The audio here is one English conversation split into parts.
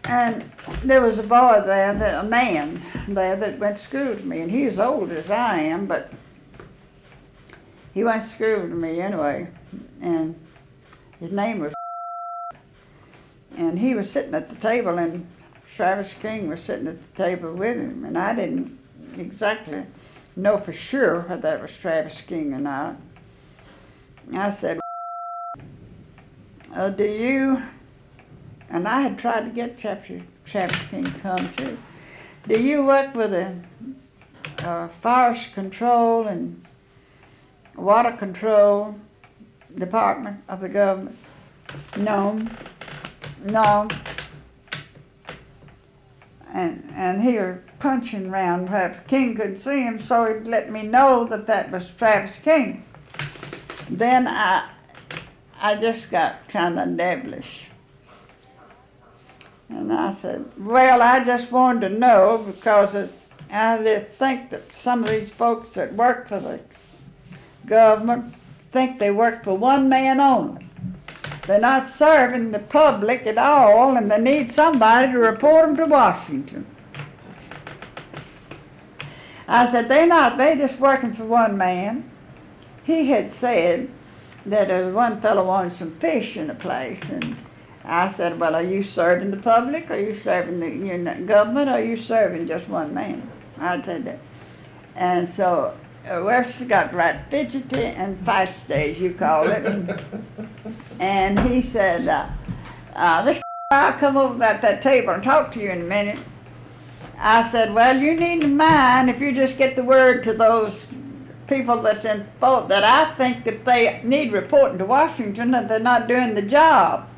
And there was a boy there, a man there that went to school with me, and he was old as I am, but he went to school with me anyway, and his name was and he was sitting at the table, and Travis King was sitting at the table with him, and I didn't exactly know for sure whether that was Travis King or not. I said, do you, and I had tried to get Travis King to come too, do you work with the forest control and water control department of the government? No. And he was punching around where King couldn't see him, so he'd let me know that that was Travis King. Then I just got kind of devilish. And I said, well, I just wanted to know because I think that some of these folks that work for the government think they work for one man only. They're not serving the public at all, and they need somebody to report them to Washington. I said, they're just working for one man. He had said that one fellow wanted some fish in a place, and I said, well, are you serving the public? Are you serving the government? Or are you serving just one man? I said that. And so Webster got right fidgety and feisty, as you call it. And he said, this I'll come over at that table and talk to you in a minute. I said, well, you needn't mind if you just get the word to those people that's in fault that I think that they need reporting to Washington that they're not doing the job.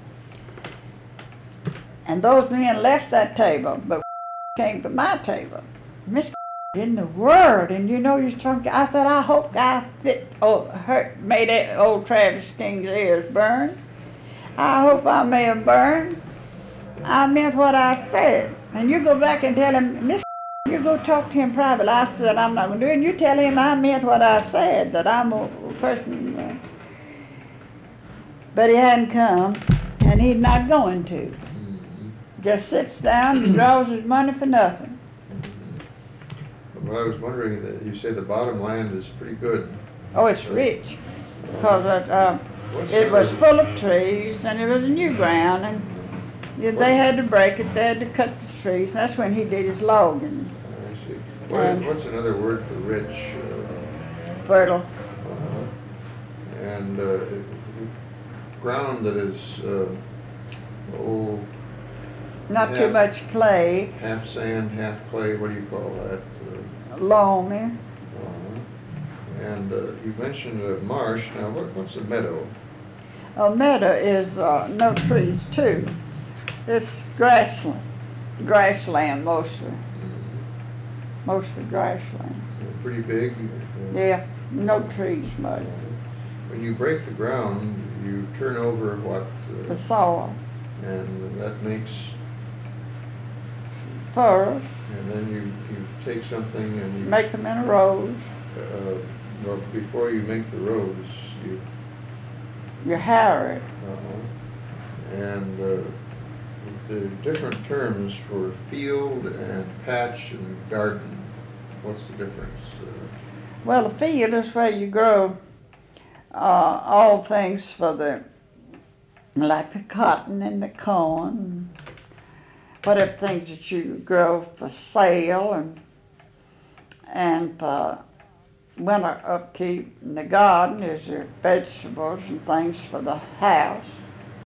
And those men left that table, but came to my table. Miss in the world, and you know you're talking to, I said, I hope I made old Travis King's ears burn. I hope I may have burned. I meant what I said. And you go back and tell him, Miss, you go talk to him privately. I said, I'm not going to do it. And you tell him I meant what I said, that I'm a person. But he hadn't come, and he's not going to. Just sits down and draws his money for nothing. Well, I was wondering that you say the bottom land is pretty good. Oh, it's rich, because it was full of trees, and it was new ground, and they had to break it. They had to cut the trees. And that's when he did his logging. I see. What's another word for rich? Fertile. And ground that is not too much clay. Half sand, half clay. What do you call that? Loamy. And you mentioned a marsh. Now, what's a meadow? A meadow is no trees too. It's grassland mostly. Mostly grassland. Pretty big. Yeah, no trees much. When you break the ground, you turn over what? The soil. And that makes furrows. And then you take something and you make them in rows. Well, before you make the rows, you harrow it. And the different terms for field and patch and garden. What's the difference? Well, the field is where you grow all things for like the cotton and the corn, whatever things that you grow for sale and for winter upkeep. And the garden is your vegetables and things for the house.